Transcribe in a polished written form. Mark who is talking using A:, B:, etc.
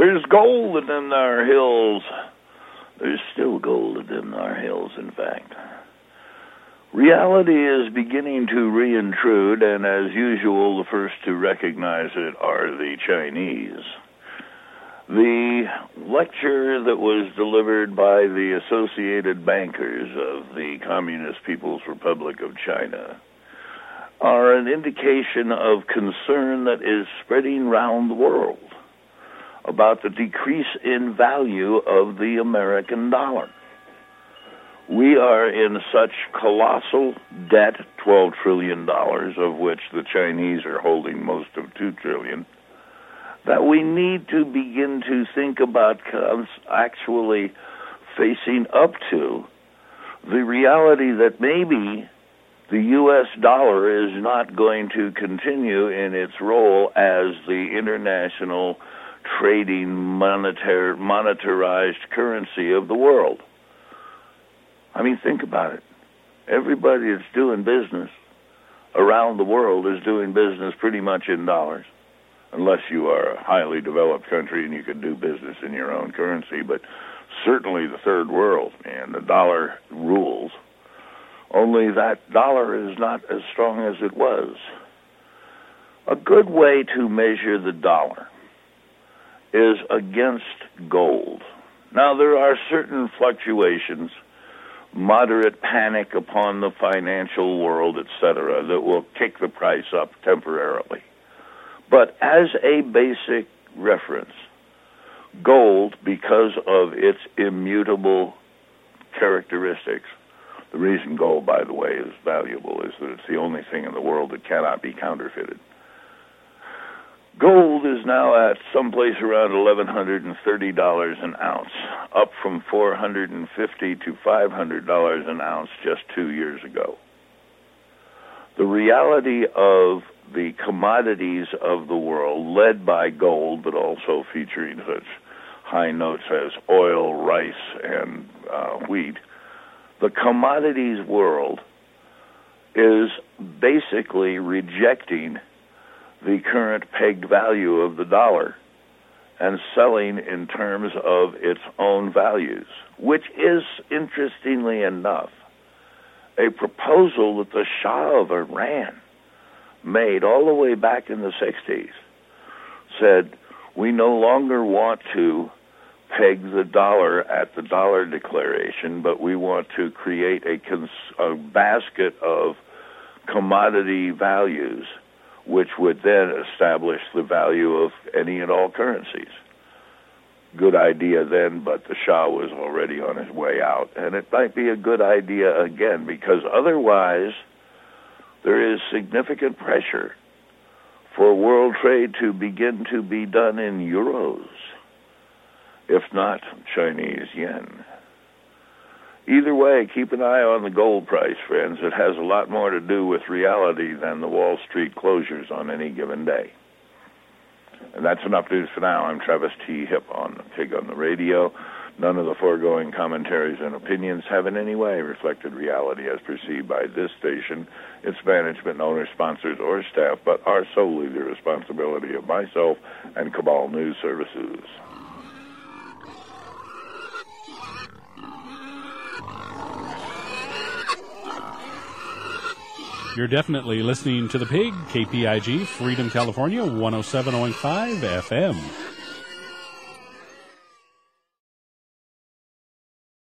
A: There's gold in our hills. There's still gold in our hills, in fact. Reality is beginning to reintrude, and as usual, the first to recognize it are the Chinese. The lecture that was delivered by the Associated Bankers of the Communist People's Republic of China are an indication of concern that is spreading around the world about the decrease in value of the American dollar. We are in such colossal debt, $12 trillion, of which the Chinese are holding most of $2 trillion, that we need to begin to think about actually facing up to the reality that maybe the U.S. dollar is not going to continue in its role as the international trading monetarized currency of the world. I mean, think about it. Everybody that's doing business around the world is doing business pretty much in dollars, unless you are a highly developed country and you can do business in your own currency. But certainly the third world, man, the dollar rules. Only that dollar is not as strong as it was. A good way to measure the dollar is against gold. Now, there are certain fluctuations, moderate panic upon the financial world, etc., that will kick the price up temporarily. But as a basic reference, gold, because of its immutable characteristics, the reason gold, by the way, is valuable is that it's the only thing in the world that cannot be counterfeited. Gold is now at someplace around $1,130 an ounce, up from $450 to $500 an ounce just 2 years ago. The reality of the commodities of the world, led by gold, but also featuring such high notes as oil, rice, and wheat, the commodities world is basically rejecting the current pegged value of the dollar and selling in terms of its own values, which is, interestingly enough, a proposal that the Shah of Iran made all the way back in the 60s, said, we no longer want to peg the dollar at the dollar declaration, but we want to create a basket of commodity values which would then establish the value of any and all currencies. Good idea then, but the Shah was already on his way out. And it might be a good idea again, because otherwise there is significant pressure for world trade to begin to be done in euros, if not Chinese yen. Either way, keep an eye on the gold price, friends. It has a lot more to do with reality than the Wall Street closures on any given day. And that's enough news for now. I'm Travis T. Hipp on Pig on the Radio. None of the foregoing commentaries and opinions have in any way reflected reality as perceived by this station, its management, owners, sponsors, or staff, but are solely the responsibility of myself and Cabal News Services.
B: You're definitely listening to The Pig, KPIG, Freedom, California, 107.5 FM.